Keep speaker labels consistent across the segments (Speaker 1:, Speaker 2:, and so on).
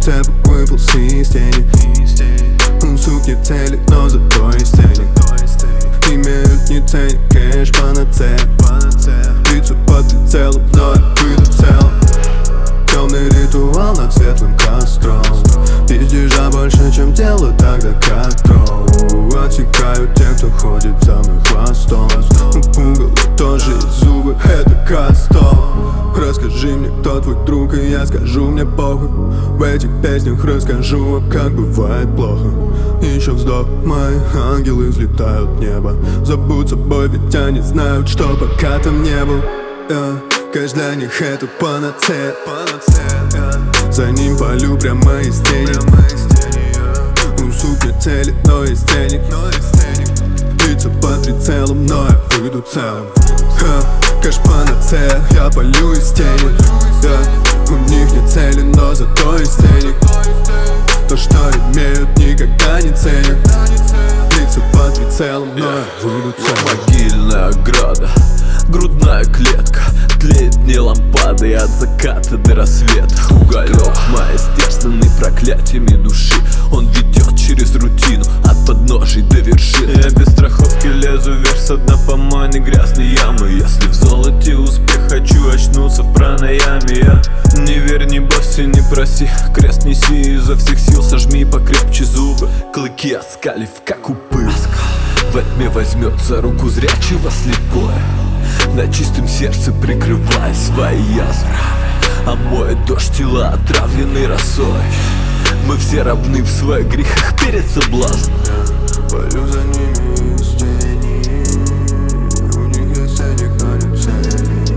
Speaker 1: цепок выполз из тени. Он сук не целит, но зато есть ценник. Имеют не ценник, кэш панацея. Лицо под прицелом, но я выйду целым. Темный ритуал над светлым костром. Пиздежа больше, чем тело, тогда как дров. Отсекают те, кто ходит за мной хвостом. Угол тоже есть зубы, это кастом. Расскажи мне, кто твой друг, и я скажу, мне похуй. В этих песнях расскажу, как бывает плохо. Еще вздох, мои ангелы взлетают в небо. Забудь собой, ведь они знают, что пока там не был. Кэш для них это панацея. За ним полю прямо из тени. Он сук не целит, но есть ценник. Лицо под прицелом, но я выйду целым. Кэш панацея, я полю из тени. У них не цели, но зато есть ценник. То, что имеют, никогда не ценят. Лицо под прицелом, но я выйду целым.
Speaker 2: Могильная ограда, грудная клетка. Тлеет не лампады от заката до рассвета. Уголек мой истерзанный проклятиями души. Он ведет через рутину от подножий до вершин. Я без страховки лезу вверх с дна помойной грязной ямы. Если в золоте успех, хочу очнуться в пранаяме. Я не верь, не бойся, не проси. Крест неси изо всех сил, сожми покрепче зубы. Клыки оскалив, как у пыли. Во тьме возьмет за руку зрячего слепое. На чистом сердце прикрывая свои язвы. А моет дождь тела, отравленный росой. Мы все равны в своих грехах перед соблазном.
Speaker 1: Полю за ними из тени. У них есть ценник, но не ценник.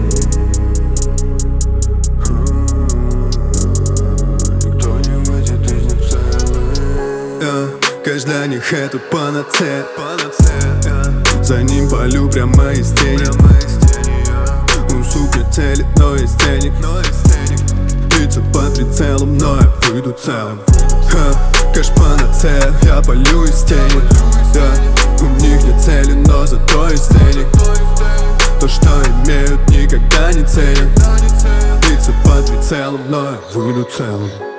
Speaker 1: Никто не выйдет из них целый. Кэш для них это панацея. За ним полю прямо из тени. Он сук не целит, но есть ценник. Лицо под прицелом, но я выйду целым. Кэш панацея, я полю из тени. У них не цели, но зато есть ценник. То, что имеют, никогда не ценят. Лицо под прицелом, но я выйду целым.